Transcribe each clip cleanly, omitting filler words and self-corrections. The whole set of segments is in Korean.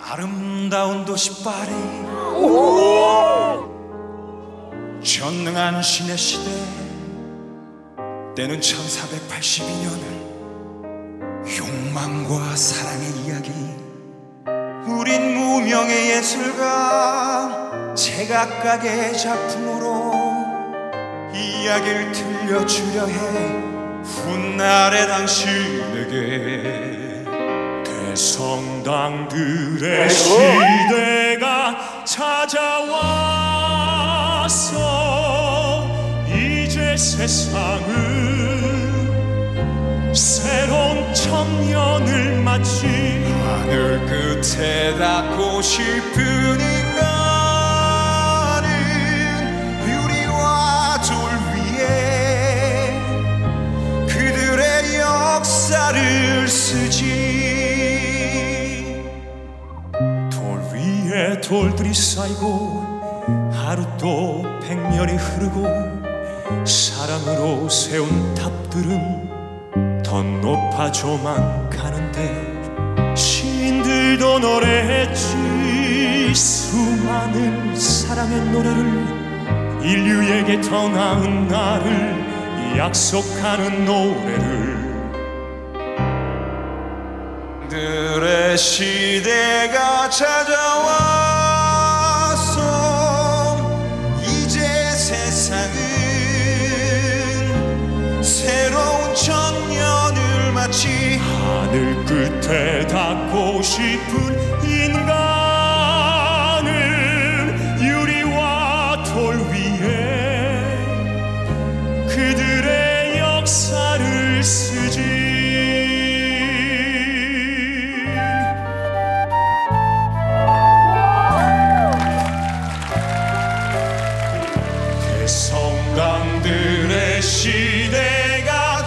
아름다운 도시 파리, 전능한 신의 시대. 때는 1482년을 욕망과 사랑의 이야기. 우린 무명의 예술가 제각각의 작품으로 이야기를 들려주려 해. 훗날의 당신에게 대성당들의 시대가 찾아왔어. 이제 세상은 새로운 청년을 맞지. 하늘 끝에 닿고 싶은 인간은 유리와 돌 위에 그들의 역사를 쓰지. 돌 위에 돌들이 쌓이고 하루 또 백년이 흐르고 사랑으로 세운 탑들은 더 높아져만 가는데 시인들도 노래했지. 수많은 사랑의 노래를 인류에게 더 나은 날을 약속하는 노래를. 들의 시대가 찾아왔어. 이제 세상은 새로운 청년을 맞지. 하늘 끝에 닿고 싶은 인간은 유리와 돌 위에 그들의 역사를 쓰지. 대성당들의 시대가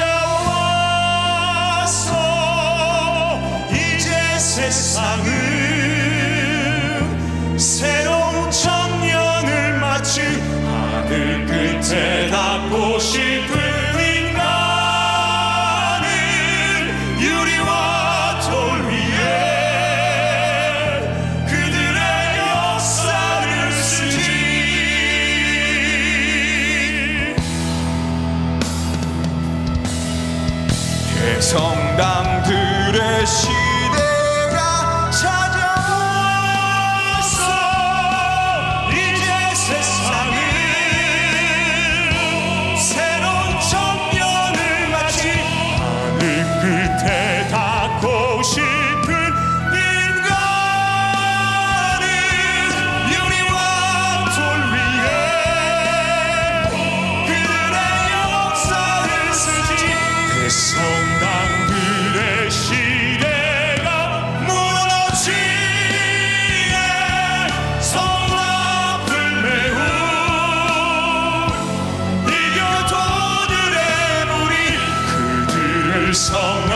찾아왔어. 이제 세상은 새로운 청년을 맞지. 하늘 끝에 닿고 싶은 인간은 유리와 돌 위에 그들의 역사를 쓰지. 대성당들의 시대가 찾아왔어. 이제 세상은 새로운 청년을 맞지. 하늘 끝에 닿고 싶은 인간은 유리와 돌 위에 그들의 역사를 쓰지. 대성당들의 시대가 무너지네. 성앞을 메운 이겨도들의 무리. 그들을 성